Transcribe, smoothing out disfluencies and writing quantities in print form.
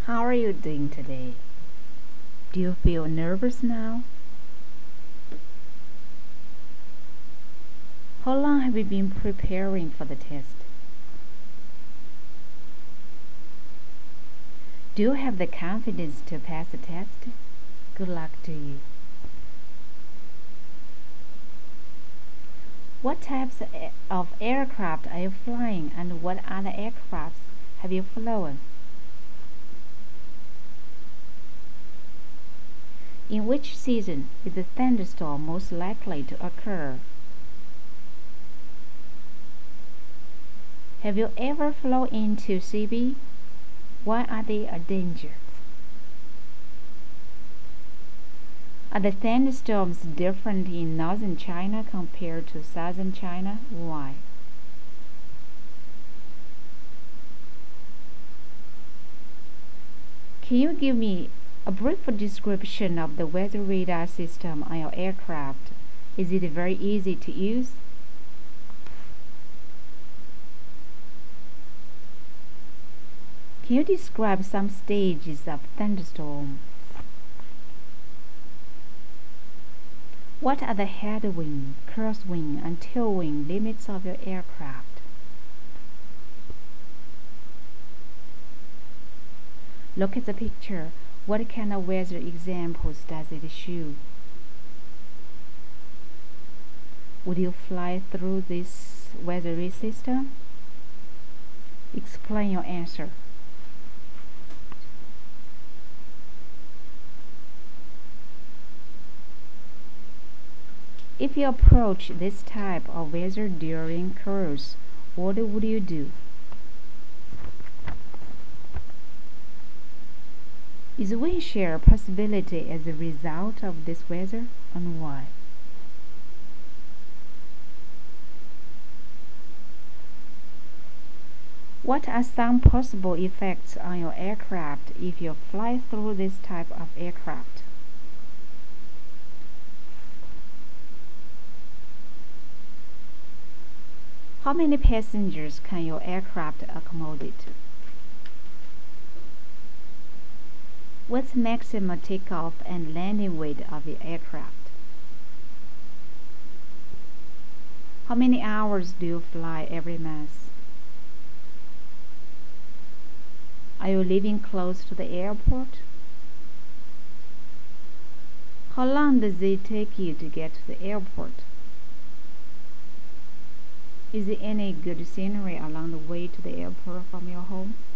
How are you doing today? Do you feel nervous now? How long have you been preparing for the test? Do you have the confidence to pass the test? Good luck to you. What types of aircraft are you flying and what other aircrafts have you flown? In which season is a thunderstorm most likely to occur? Have you ever flown into CB? Why are they a danger? Are the thunderstorms different in northern China compared to southern China? Why? Can you give me a brief description of the weather radar system on your aircraft? Is it very easy to use? Can you describe some stages of thunderstorm? What are the headwind, crosswind, and tailwind limits of your aircraft? Look at the picture. What kind of weather examples does it show? Would you fly through this weather system? Explain your answer. If you approach this type of weather during cruise, what would you do? Is wind shear a possibility as a result of this weather, and why? What are some possible effects on your aircraft if you fly through this type of aircraft? How many passengers can your aircraft accommodate? What's the maximum takeoff and landing weight of your aircraft? How many hours do you fly every month? Are you living close to the airport? How long does it take you to get to the airport? Is there any good scenery along the way to the airport from your home?